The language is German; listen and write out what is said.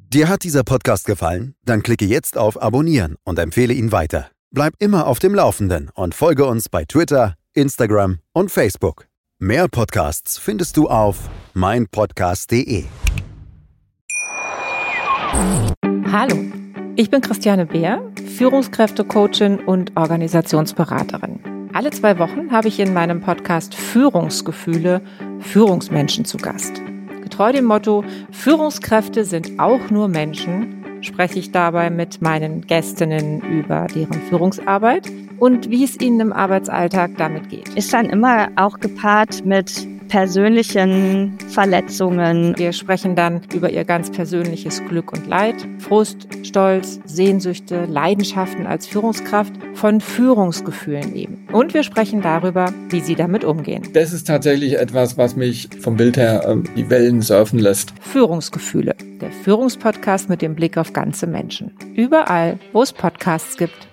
Dir hat dieser Podcast gefallen? Dann klicke jetzt auf Abonnieren und empfehle ihn weiter. Bleib immer auf dem Laufenden und folge uns bei Twitter, Instagram und Facebook. Mehr Podcasts findest du auf meinpodcast.de. Hallo, ich bin Christiane Beer, Führungskräftecoachin und Organisationsberaterin. Alle 2 Wochen habe ich in meinem Podcast Führungsgefühle Führungsmenschen zu Gast. Getreu dem Motto, Führungskräfte sind auch nur Menschen, spreche ich dabei mit meinen Gästinnen über deren Führungsarbeit und wie es ihnen im Arbeitsalltag damit geht. Ist dann immer auch gepaart mit persönlichen Verletzungen. Wir sprechen dann über ihr ganz persönliches Glück und Leid, Frust, Stolz, Sehnsüchte, Leidenschaften als Führungskraft, von Führungsgefühlen eben. Und wir sprechen darüber, wie sie damit umgehen. Das ist tatsächlich etwas, was mich vom Bild her die Wellen surfen lässt. Führungsgefühle, der Führungspodcast mit dem Blick auf ganze Menschen. Überall, wo es Podcasts gibt.